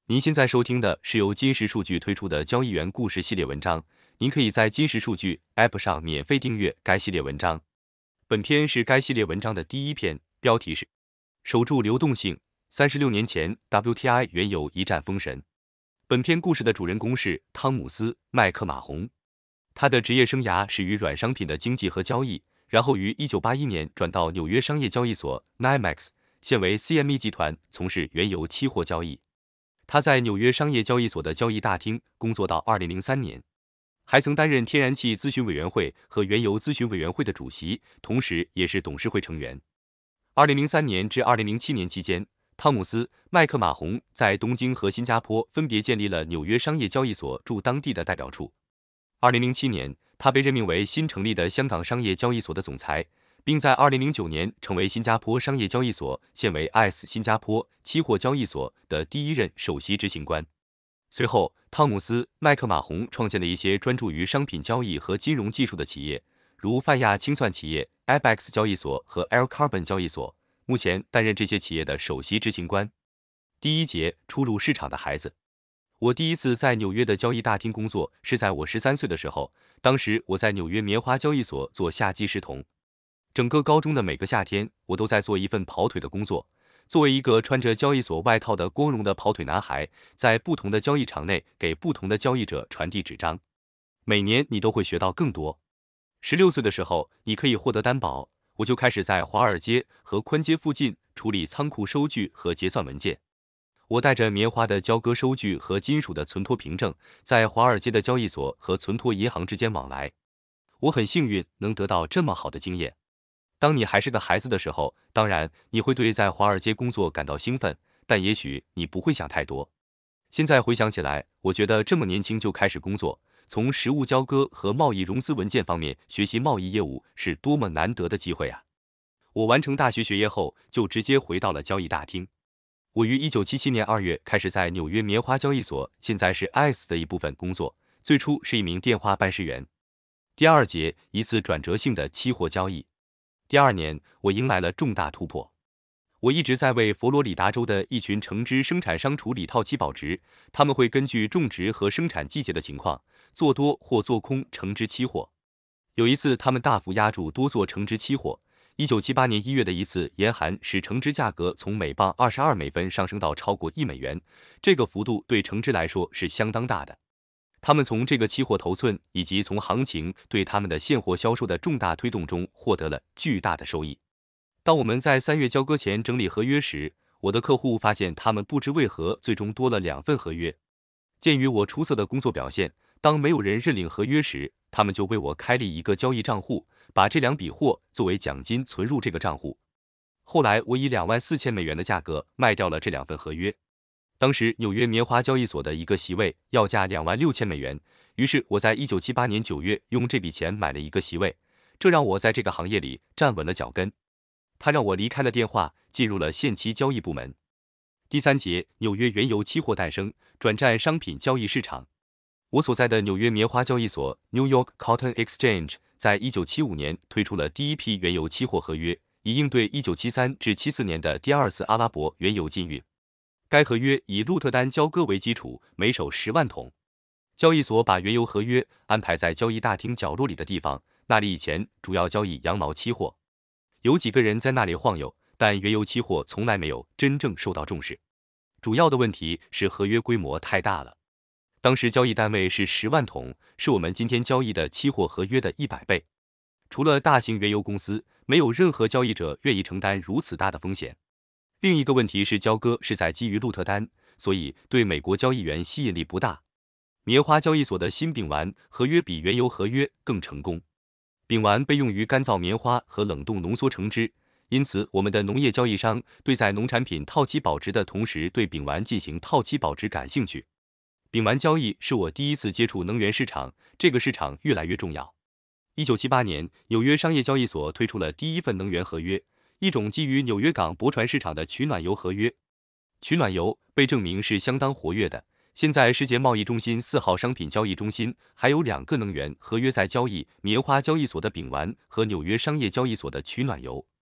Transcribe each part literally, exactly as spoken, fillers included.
您现在收听的是由金石数据推出的交易员故事系列文章，您可以在金石数据 App 上免费订阅该系列文章。本篇是该系列文章的第一篇，标题是守住流动性。三十六年前 W T I 原油一战封神。本篇故事的主人公是汤姆斯·麦克马洪，他的职业生涯始于软商品的经纪和交易，然后于一九八一年转到纽约商业交易所 N Y M E X， 现为 C M E 集团，从事原油期货交易。他在纽约商业交易所的交易大厅工作到二零零三年，还曾担任天然气咨询委员会和原油咨询委员会的主席，同时也是董事会成员。二零零三年至二零零七年期间，汤姆斯·麦克马洪在东京和新加坡分别建立了纽约商业交易所驻当地的代表处。二零零七年，他被任命为新成立的香港商业交易所的总裁，并在二零零九年成为新加坡商业交易所（现为 I S 新加坡期货交易所）的第一任首席执行官。随后，汤姆斯·麦克马洪创建了一些专注于商品交易和金融技术的企业，如泛亚清算企业 A B E X 交易所和 Air Carbon 交易所，目前担任这些企业的首席执行官。第一节初入市场的孩子。我第一次在纽约的交易大厅工作是在我十三岁的时候，当时我在纽约棉花交易所做夏季视同。整个高中的每个夏天，我都在做一份跑腿的工作。作为一个穿着交易所外套的光荣的跑腿男孩，在不同的交易场内给不同的交易者传递纸张。每年你都会学到更多。十六岁的时候，你可以获得担保，我就开始在华尔街和宽街附近处理仓库收据和结算文件。我带着棉花的交割收据和金属的存托凭证，在华尔街的交易所和存托银行之间往来。我很幸运能得到这么好的经验。当你还是个孩子的时候，当然你会对在华尔街工作感到兴奋，但也许你不会想太多。现在回想起来，我觉得这么年轻就开始工作，从实物交割和贸易融资文件方面学习贸易业务是多么难得的机会啊！我完成大学学业后，就直接回到了交易大厅。我于一九七七年二月开始在纽约棉花交易所，现在是 I S 的一部分工作，最初是一名电话办事员。第二节，一次转折性的期货交易。第二年，我迎来了重大突破。我一直在为佛罗里达州的一群橙汁生产商处理套期保值，他们会根据种植和生产季节的情况，做多或做空橙汁期货。有一次，他们大幅压住多做橙汁期货。一九七八年一月的一次严寒使橙汁价格从每磅二十二美分上升到超过一美元，这个幅度对橙汁来说是相当大的。他们从这个期货头寸以及从行情对他们的现货销售的重大推动中获得了巨大的收益。当我们在三月交割前整理合约时，我的客户发现他们不知为何最终多了两份合约。鉴于我出色的工作表现，当没有人认领合约时，他们就为我开立一个交易账户，把这两笔货作为奖金存入这个账户。后来我以两万四千美元的价格卖掉了这两份合约。当时纽约棉花交易所的一个席位要价两万六千美元，于是我在一九七八年九月用这笔钱买了一个席位，这让我在这个行业里站稳了脚跟。他让我离开了电话，进入了现期交易部门。第三节，纽约原油期货诞生，转战商品交易市场。我所在的纽约棉花交易所 New York Cotton Exchange 在一九七五年推出了第一批原油期货合约，以应对一九七三至七四年的第二次阿拉伯原油禁运。该合约以鹿特丹交割为基础，每手十万桶。交易所把原油合约安排在交易大厅角落里的地方，那里以前主要交易羊毛期货。有几个人在那里晃悠，但原油期货从来没有真正受到重视。主要的问题是合约规模太大了。当时交易单位是十万桶，是我们今天交易的期货合约的一百倍。除了大型原油公司，没有任何交易者愿意承担如此大的风险。另一个问题是交割是在基于鹿特丹，所以对美国交易员吸引力不大。棉花交易所的新丙烷合约比原油合约更成功。丙烷被用于干燥棉花和冷冻浓缩橙汁，因此我们的农业交易商对在农产品套期保值的同时对丙烷进行套期保值感兴趣。丙烷交易是我第一次接触能源市场，这个市场越来越重要。一九七八年，纽约商业交易所推出了第一份能源合约，一种基于纽约港驳船市场的取暖油合约。取暖油被证明是相当活跃的。现在世界贸易中心四号商品交易中心还有两个能源合约在交易：棉花交易所的丙烷和纽约商业交易所的取暖油。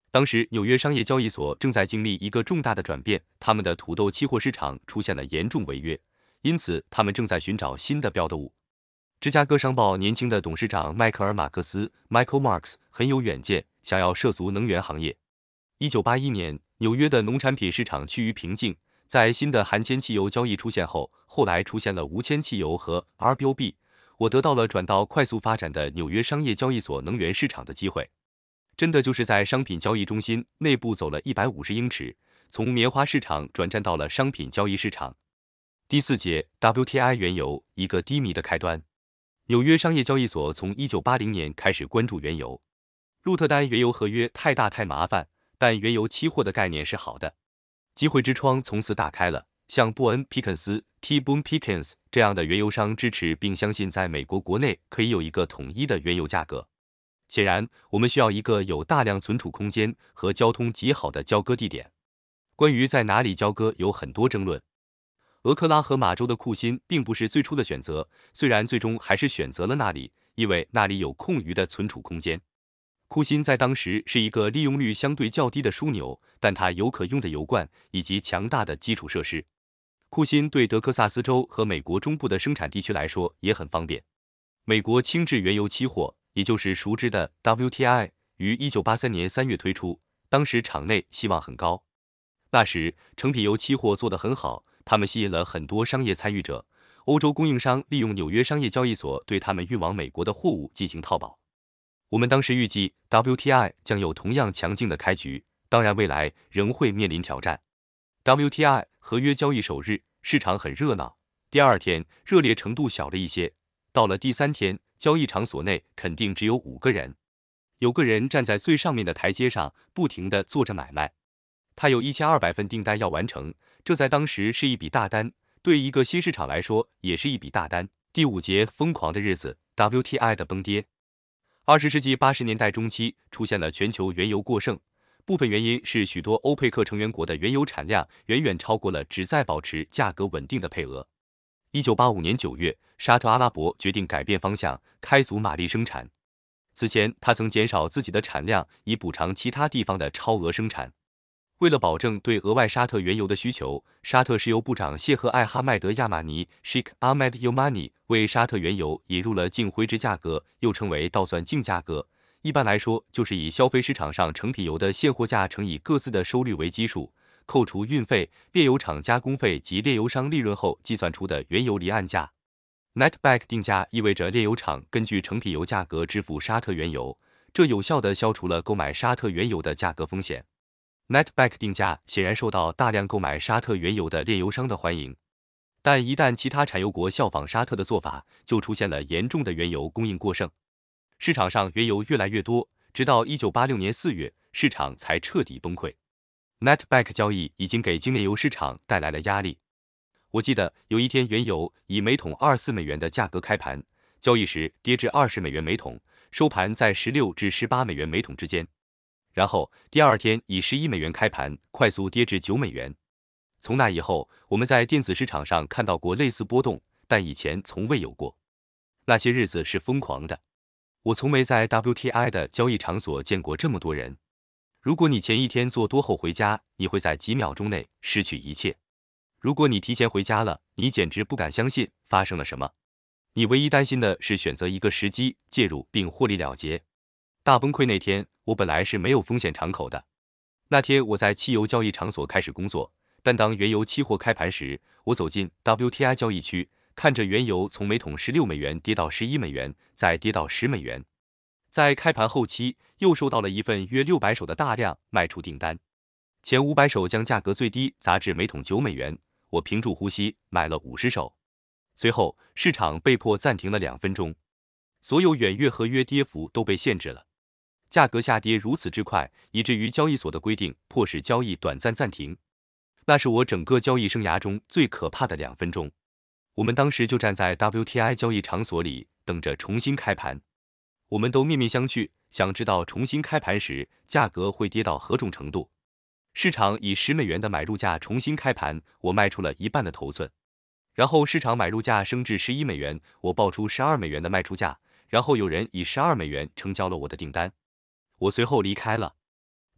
当时纽约商业交易所正在经历一个重大的转变，他们的土豆期货市场出现了严重违约，因此他们正在寻找新的标的物。芝加哥商报年轻的董事长迈克尔·马克思 （Michael Marks） 很有远见，想要涉足能源行业。一九八一年，纽约的农产品市场趋于平静，在新的含铅汽油交易出现后，后来出现了无铅汽油和 R B O B。我得到了转到快速发展的纽约商业交易所能源市场的机会。真的就是在商品交易中心内部走了一百五十英尺，从棉花市场转战到了商品交易市场。第四节 W T I 原油一个低迷的开端。纽约商业交易所从一九八零年开始关注原油。鹿特丹原油合约太大太麻烦，但原油期货的概念是好的，机会之窗从此打开了。像布恩·皮肯斯 （T. Boone Pickens） 这样的原油商支持并相信，在美国国内可以有一个统一的原油价格。显然，我们需要一个有大量存储空间和交通极好的交割地点。关于在哪里交割有很多争论。俄克拉荷马州的库欣并不是最初的选择，虽然最终还是选择了那里，因为那里有空余的存储空间。库欣在当时是一个利用率相对较低的枢纽，但它有可用的油罐以及强大的基础设施。库欣对德克萨斯州和美国中部的生产地区来说也很方便。美国轻质原油期货，也就是熟知的 W T I， 于一九八三年三月推出，当时场内希望很高。那时成品油期货做得很好，他们吸引了很多商业参与者。欧洲供应商利用纽约商业交易所对他们运往美国的货物进行套保。我们当时预计 W T I 将有同样强劲的开局，当然未来仍会面临挑战。W T I 合约交易首日，市场很热闹。第二天热烈程度小了一些，到了第三天，交易场所内肯定只有五个人，有个人站在最上面的台阶上，不停地做着买卖。他有一千二百份订单要完成，这在当时是一笔大单，对一个新市场来说也是一笔大单。第五节疯狂的日子 ，W T I 的崩跌。二十世纪八十年代中期出现了全球原油过剩，部分原因是许多欧佩克成员国的原油产量远远超过了旨在保持价格稳定的配额。一九八五年九月，沙特阿拉伯决定改变方向，开足马力生产。此前，他曾减少自己的产量，以补偿其他地方的超额生产。为了保证对额外沙特原油的需求，沙特石油部长谢赫艾哈迈德亚马尼 （Sheikh Ahmed Yomani） 为沙特原油引入了净灰值价格，又称为倒算净价格。一般来说，就是以消费市场上成品油的现货价乘以各自的收率为基数，扣除运费、炼油厂加工费及炼油商利润后计算出的原油离岸价。Netback 定价意味着炼油厂根据成品油价格支付沙特原油，这有效地消除了购买沙特原油的价格风险。Netback 定价显然受到大量购买沙特原油的炼油商的欢迎，但一旦其他产油国效仿沙特的做法，就出现了严重的原油供应过剩，市场上原油越来越多，直到一九八六年四月，市场才彻底崩溃。Netback 交易已经给精炼油市场带来了压力。我记得有一天，原油以每桶二十四美元的价格开盘，交易时跌至二十美元每桶，收盘在十六至十八美元每桶之间。然后第二天以十一美元开盘，快速跌至九美元。从那以后，我们在电子市场上看到过类似波动，但以前从未有过。那些日子是疯狂的，我从没在 W T I 的交易场所见过这么多人。如果你前一天做多后回家，你会在几秒钟内失去一切。如果你提前回家了，你简直不敢相信发生了什么。你唯一担心的是选择一个时机介入并获利了结。大崩溃那天，我本来是没有风险敞口的。那天我在汽油交易场所开始工作，但当原油期货开盘时，我走进 W T I 交易区，看着原油从每桶十六美元跌到十一美元，再跌到十美元。在开盘后期，又收到了一份约六百手的大量卖出订单，前五百手将价格最低砸至每桶九美元。我屏住呼吸买了五十手，随后市场被迫暂停了两分钟，所有远月合约跌幅都被限制了。价格下跌如此之快，以至于交易所的规定迫使交易短暂暂停。那是我整个交易生涯中最可怕的两分钟。我们当时就站在 W T I 交易场所里，等着重新开盘。我们都面面相觑，想知道重新开盘时价格会跌到何种程度。市场以十美元的买入价重新开盘，我卖出了一半的头寸。然后市场买入价升至十一美元，我报出十二美元的卖出价，然后有人以十二美元成交了我的订单。我随后离开了。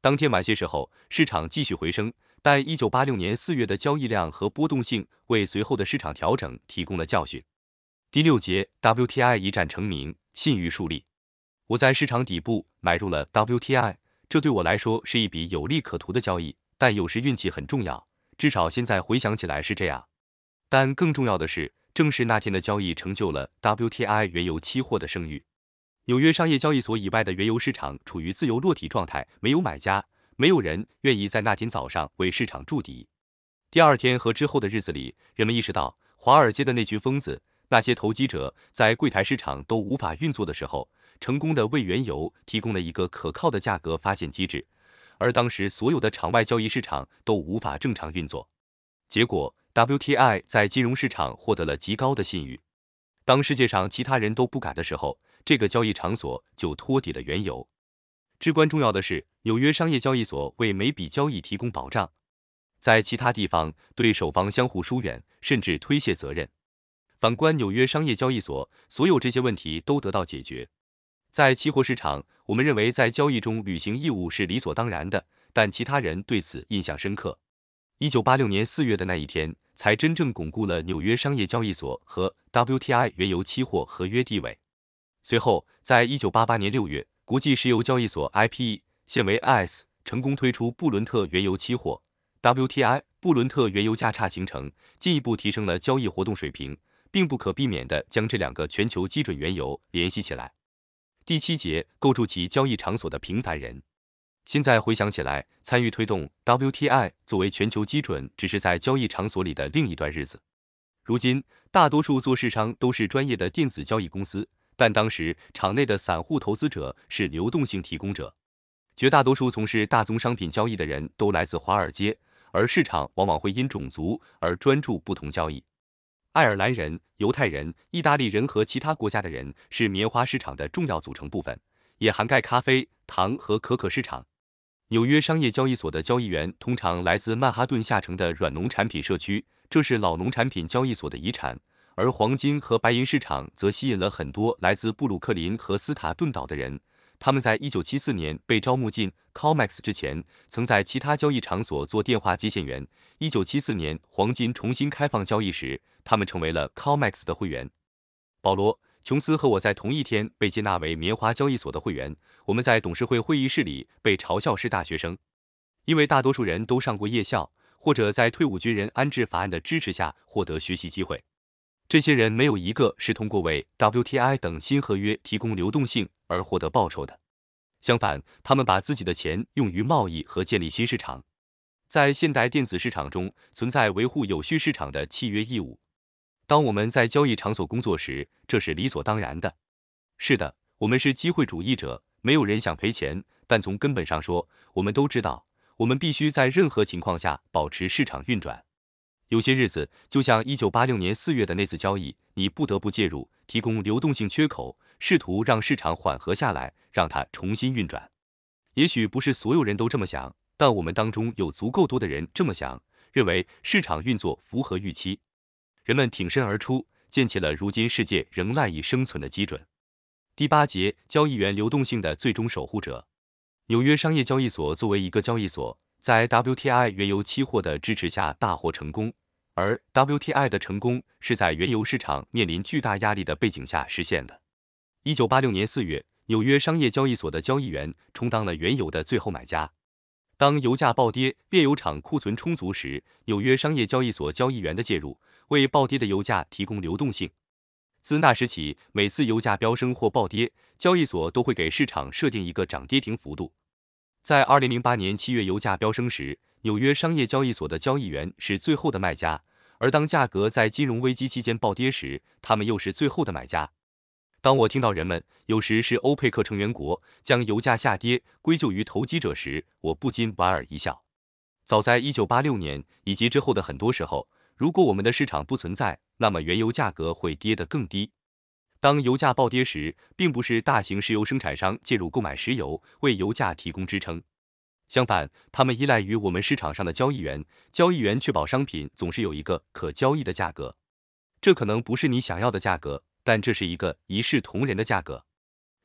当天晚些时候，市场继续回升，但一九八六年四月的交易量和波动性为随后的市场调整提供了教训。第六节 W T I 一战成名，信誉树立。我在市场底部买入了 W T I， 这对我来说是一笔有利可图的交易，但有时运气很重要，至少现在回想起来是这样。但更重要的是，正是那天的交易成就了 W T I 原油期货的声誉。纽约商业交易所以外的原油市场处于自由落体状态，没有买家，没有人愿意在那天早上为市场筑底。第二天和之后的日子里，人们意识到，华尔街的那群疯子，那些投机者，在柜台市场都无法运作的时候，成功的为原油提供了一个可靠的价格发现机制，而当时所有的场外交易市场都无法正常运作。结果 W T I 在金融市场获得了极高的信誉。当世界上其他人都不敢的时候，这个交易场所就托底了原油。至关重要的是，纽约商业交易所为每笔交易提供保障，在其他地方对守方相互疏远，甚至推卸责任。反观纽约商业交易所，所有这些问题都得到解决。在期货市场，我们认为在交易中履行义务是理所当然的，但其他人对此印象深刻。一九八六年四月的那一天，才真正巩固了纽约商业交易所和 W T I 原油期货合约地位。随后，在一九八八年六月，国际石油交易所 I P E 现为 I S 成功推出布伦特原油期货 W T I， 布伦特原油价差形成，进一步提升了交易活动水平，并不可避免地将这两个全球基准原油联系起来。第七节，构筑起交易场所的平凡人。现在回想起来，参与推动 W T I 作为全球基准，只是在交易场所里的另一段日子。如今，大多数做市商都是专业的电子交易公司，但当时场内的散户投资者是流动性提供者。绝大多数从事大宗商品交易的人都来自华尔街，而市场往往会因种族而专注不同交易。爱尔兰人、犹太人、意大利人和其他国家的人是棉花市场的重要组成部分，也涵盖咖啡、糖和可可市场。纽约商业交易所的交易员通常来自曼哈顿下城的软农产品社区，这是老农产品交易所的遗产。而黄金和白银市场则吸引了很多来自布鲁克林和斯塔顿岛的人，他们在一九七四年被招募进 COMEX 之前，曾在其他交易场所做电话接线员。一九七四年黄金重新开放交易时，他们成为了 COMEX 的会员。保罗·琼斯和我在同一天被接纳为棉花交易所的会员，我们在董事会会议室里被嘲笑是大学生，因为大多数人都上过夜校，或者在退伍军人安置法案的支持下获得学习机会。这些人没有一个是通过为 W T I 等新合约提供流动性而获得报酬的，相反，他们把自己的钱用于贸易和建立新市场。在现代电子市场中，存在维护有序市场的契约义务。当我们在交易场所工作时，这是理所当然的。是的，我们是机会主义者，没有人想赔钱，但从根本上说，我们都知道，我们必须在任何情况下保持市场运转。有些日子，就像一九八六年四月的那次交易，你不得不介入，提供流动性缺口，试图让市场缓和下来，让它重新运转。也许不是所有人都这么想，但我们当中有足够多的人这么想，认为市场运作符合预期。人们挺身而出，建起了如今世界仍赖以生存的基准。第八节，交易员流动性的最终守护者。纽约商业交易所作为一个交易所，在 W T I 原油期货的支持下大获成功，而 W T I 的成功是在原油市场面临巨大压力的背景下实现的。一九八六年四月，纽约商业交易所的交易员充当了原油的最后买家。当油价暴跌，炼油厂库存充足时，纽约商业交易所交易员的介入，为暴跌的油价提供流动性。自那时起，每次油价飙升或暴跌，交易所都会给市场设定一个涨跌停幅度。在二零零八年七月油价飙升时，纽约商业交易所的交易员是最后的卖家，而当价格在金融危机期间暴跌时，他们又是最后的买家。当我听到人们，有时是欧佩克成员国，将油价下跌归咎于投机者时，我不禁莞尔一笑。早在一九八六年以及之后的很多时候，如果我们的市场不存在，那么原油价格会跌得更低。当油价暴跌时，并不是大型石油生产商介入购买石油，为油价提供支撑。相反，他们依赖于我们市场上的交易员，交易员确保商品总是有一个可交易的价格。这可能不是你想要的价格，但这是一个一视同仁的价格。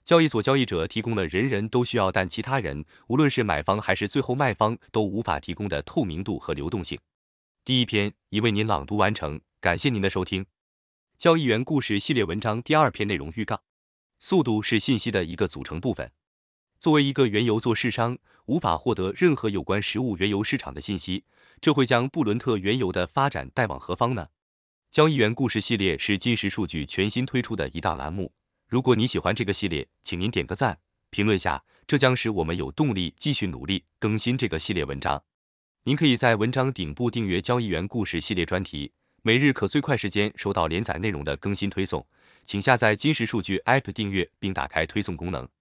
交易所交易者提供了人人都需要，但其他人，无论是买方还是最后卖方，都无法提供的透明度和流动性。第一篇已为您朗读完成，感谢您的收听。交易员故事系列文章第二篇内容预告：速度是信息的一个组成部分。作为一个原油做市商，无法获得任何有关实物原油市场的信息，这会将布伦特原油的发展带往何方呢？交易员故事系列是金石数据全新推出的一档栏目。如果你喜欢这个系列，请您点个赞，评论下，这将使我们有动力继续努力更新这个系列文章。您可以在文章顶部订阅交易员故事系列专题，每日可最快时间收到连载内容的更新推送。请下载金石数据 App 订阅并打开推送功能。